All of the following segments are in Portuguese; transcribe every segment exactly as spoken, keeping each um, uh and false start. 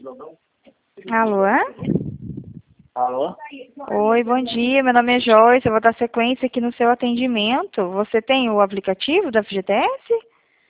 Alô? Alô? Oi, bom dia. Meu nome é Joyce. Eu vou dar sequência aqui no seu atendimento. Você tem o aplicativo da F G T S?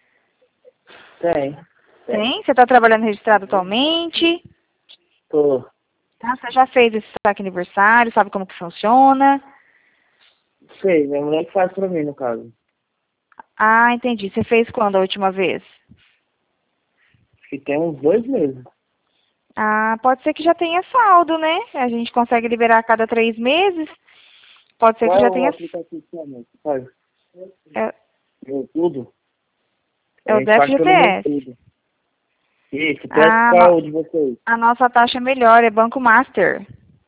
Tem. Tem? Você está trabalhando registrado atualmente? Tô. Tá, você já fez esse saque aniversário? Sabe como que funciona? Sei, minha mulher que faz pra mim, no caso. Ah, entendi. Você fez quando a última vez? Acho que tem uns dois meses. Ah, pode ser que já tenha saldo, né? A gente consegue liberar a cada três meses. Pode ser Qual que é já o tenha... aplicativo que você faz? É, Meu tudo? A é o gente da faz pelo meu F G T S. tudo. Isso, peço Ah, qual é no- o de vocês? a nossa taxa é melhor, é Banco Master.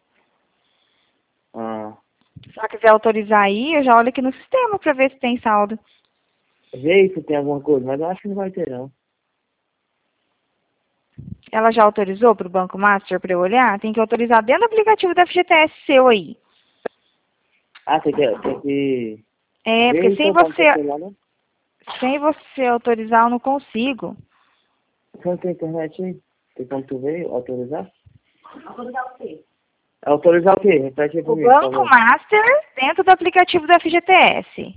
Ah. Se ela quiser autorizar aí, eu já olho aqui no sistema para ver se tem saldo. Vê se tem alguma coisa, mas eu acho que não vai ter, não. Ela já autorizou para o Banco Master para eu olhar? Tem que autorizar dentro do aplicativo da F G T S seu aí. Ah, você quer, tem que É, ver porque isso sem ou tá no seu você, celular, né? sem você autorizar, eu não consigo. Você não tem internet aí? Tem como tu ver, autorizar? Autorizar o quê? Repete aí pra O mim, por Banco favor. Master dentro do aplicativo da F G T S.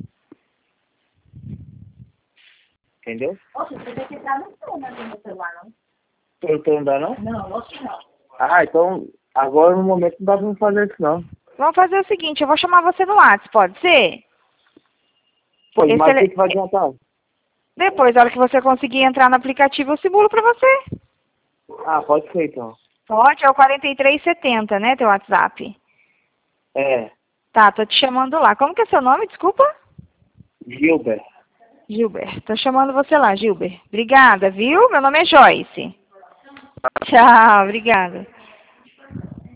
Entendeu? Poxa, você tem que entrar no túnel ali no celular, não? Tu, tu não dá, não? Não, não, não. Ah, então, agora no momento não dá pra me fazer isso, não. Vamos fazer o seguinte, eu vou chamar você no WhatsApp, pode ser? Pô, Esse mas o tele- que que vai adiantar? Depois, na hora que você conseguir entrar no aplicativo, eu simulo para você. Ah, pode ser, então. Pode, é o quarenta e três setenta, né, teu WhatsApp? É, Tá, tô te chamando lá. Como que é seu nome, desculpa? Gilbert. Gilber. Tô chamando você lá, Gilber. Obrigada, viu? Meu nome é Joyce. Tchau, obrigada.